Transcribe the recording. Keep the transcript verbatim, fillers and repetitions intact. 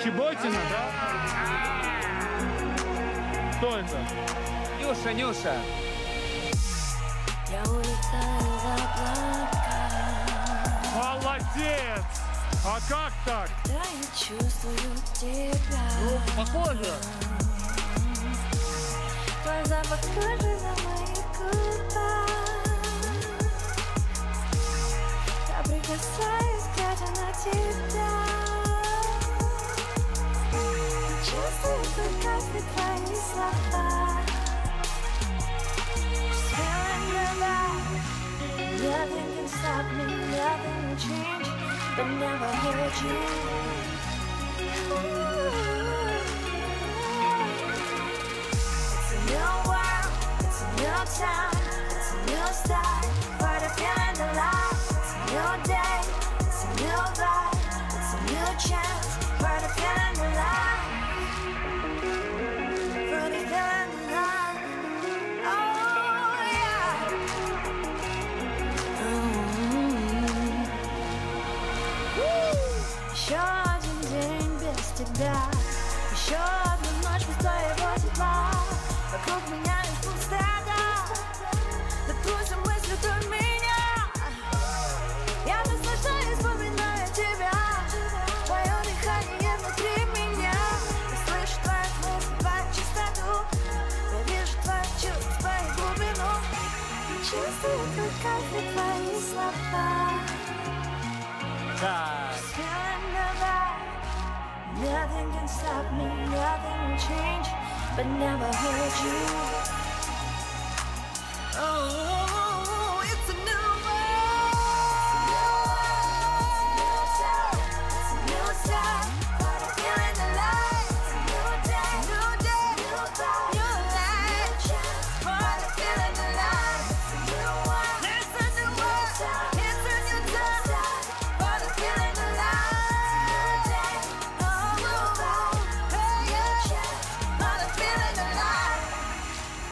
Чеботина, да? Кто это? Нюша, Нюша. Я улетаю в облака. Молодец! А как так? Да, я чувствую тебя. Ну, похоже. Твой запах кожи на моих губах. Я прикасаюсь, глядя на тебя. Чувствую только все твои слова. Just feeling the vibe. Nothing can stop me, nothing will change, but never hold you. Ooh. It's a new world, it's a new time, it's a new start. But I'm feeling alive. It's a new day, it's a new vibe, it's a new chance. But I'm feeling alive. But I'm feeling alive. Oh yeah. Mm-hmm. Еще один день без тебя. Еще одну ночь без твоего тепла. Вокруг меня лишь пустота. Допустим, мысли вдоль меня. Я наслаждаюсь, вспоминая тебя. Твое дыхание внутри меня. Я слышу твои мысли, твою чистоту. Я вижу твои чувства, твою глубину. Чувствую только все твои слова. Так. Just feeling the vibe. Nothing can stop me, nothing will change, but never hold you. Oh.